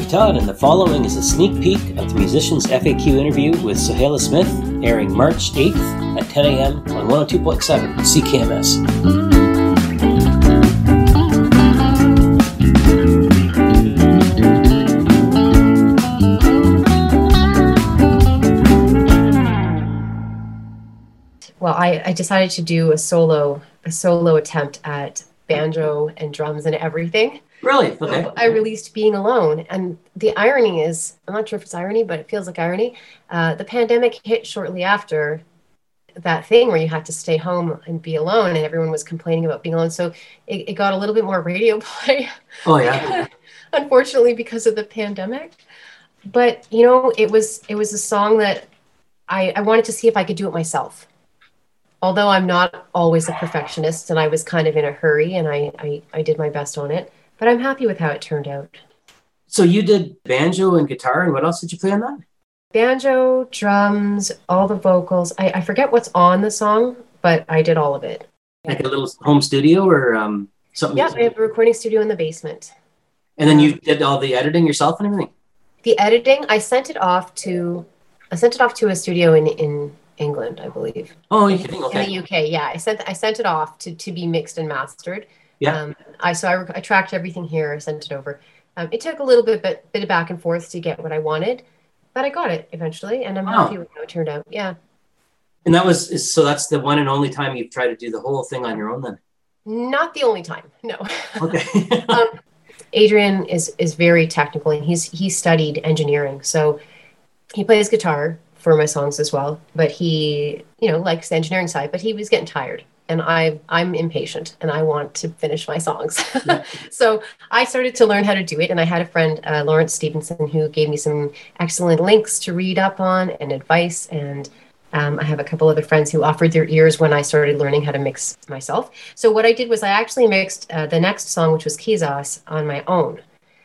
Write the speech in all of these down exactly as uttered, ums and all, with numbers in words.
Todd, and the following is a sneak peek of the Musicians F A Q interview with Sohaila Smith, airing March eighth at ten a.m. on one oh two point seven C K M S. Well, I, I decided to do a solo a solo attempt at banjo and drums and everything. Really? Okay. So I released Being Alone. And the irony is, I'm not sure if it's irony, but it feels like irony. Uh, the pandemic hit shortly after that thing where you had to stay home and be alone, and everyone was complaining about being alone. So it, it got a little bit more radio play. Oh, yeah. Unfortunately, because of the pandemic. But, you know, it was it was a song that I, I wanted to see if I could do it myself. Although I'm not always a perfectionist, and I was kind of in a hurry, and I, I, I did my best on it. But I'm happy with how it turned out. So you did banjo and guitar, and what else did you play on that? Banjo, drums, all the vocals. I, I forget what's on the song, but I did all of it. Like a little home studio or um, something? Yeah, I have a recording studio in the basement. And then you did all the editing yourself and everything? The editing, I sent it off to, I sent it off to a studio in, in England, I believe. Oh, you're kidding? Okay. In the U K, yeah. I sent I sent it off to, to be mixed and mastered. Yeah. Um, I so I, I tracked everything here. I sent it over. Um, it took a little bit, bit bit of back and forth to get what I wanted, but I got it eventually, and I'm Wow. happy with how it turned out. Yeah. And that was is, so that's the one and only time you've tried to do the whole thing on your own, then? Not the only time. No. Okay. um, Adrian is is very technical, and he's he studied engineering, so he plays guitar for my songs as well, but he, you know, likes the engineering side, but he was getting tired, and I, I'm impatient, and I want to finish my songs. Yeah. So I started to learn how to do it, and I had a friend, uh, Lawrence Stevenson, who gave me some excellent links to read up on and advice, and um, I have a couple other friends who offered their ears when I started learning how to mix myself. So what I did was I actually mixed uh, the next song, which was Quizás, on my own.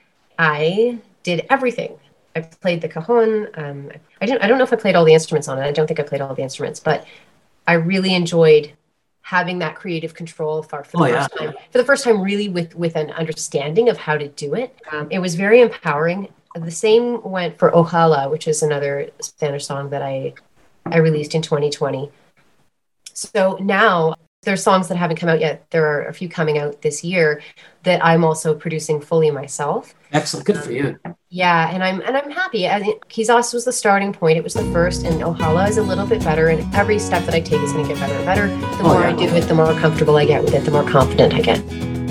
I did everything. I played the cajon. Um, I didn't. I don't know if I played all the instruments on it. I don't think I played all the instruments, but I really enjoyed having that creative control for, for the Oh, first yeah. time. For the first time, really with with an understanding of how to do it. Um, it was very empowering. The same went for Ojalá, which is another Spanish song that I I released in twenty twenty. So now there's songs that haven't come out yet. There are a few coming out this year that I'm also producing fully myself. Excellent. Good for you. Yeah, and I'm and I'm happy. I think Quizás was the starting point. It was the first, and Ojalá is a little bit better. And every step that I take is going to get better and better. The Oh, more yeah. I do it, the more comfortable I get with it, the more confident I get.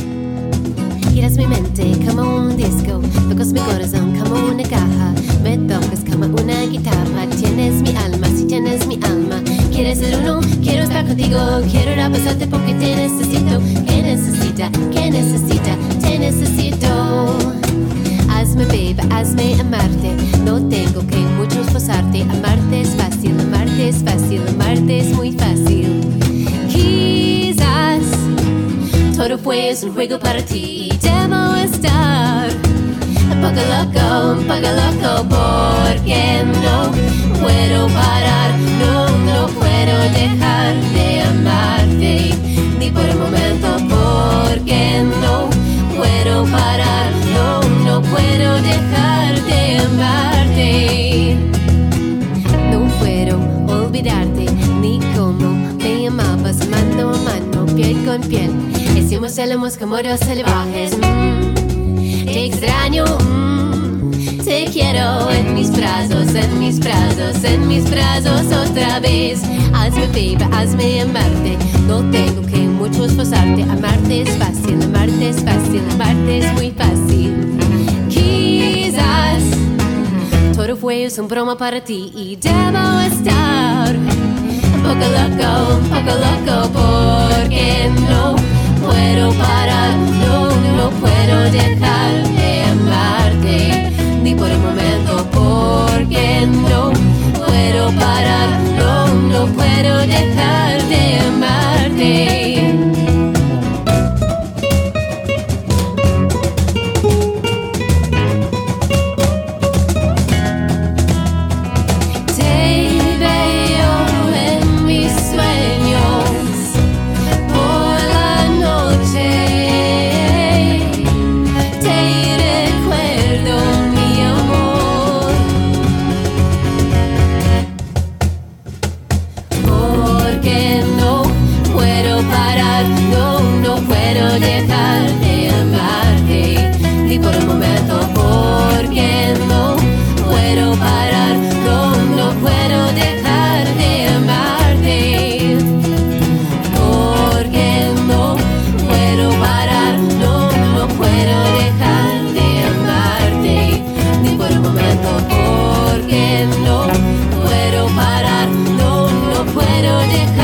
Giras mi mente como un disco, tocas mi corazón como una caja, me tocas como una guitarra, tienes mi alma, si tienes mi alma, quieres ser uno, quiero estar contigo, quiero abrazarte porque te necesito, que necesita, que necesita, te necesito. Hazme baby, hazme amarte, no tengo que mucho esforzarte, amarte es fácil, amarte es fácil, amarte es muy fácil. Quizás todo fue un juego para ti y debo estar un poco loco, un poco loco porque no puedo parar, no, no puedo dejar de amarte ni por un momento porque no puedo parar, no, no puedo dejar de amarte. No puedo olvidarte ni cómo me amabas mano a mano, piel con piel. Hicimos el amor como dos salvajes. Mm, te extraño, mm, te quiero en mis brazos, en mis brazos, en mis brazos otra vez. Hazme baby, hazme amarte. No tengo que mucho esforzarte. Amarte es fácil, amarte es fácil, amarte es muy fácil. Quizás todo fue un broma para ti y debo estar un poco loco, un poco loco porque no puedo parar, no, no puedo dejar de amarte ni por un momento porque no puedo parar, no, no puedo dejar de amarte. Te recuerdo, mi dejar.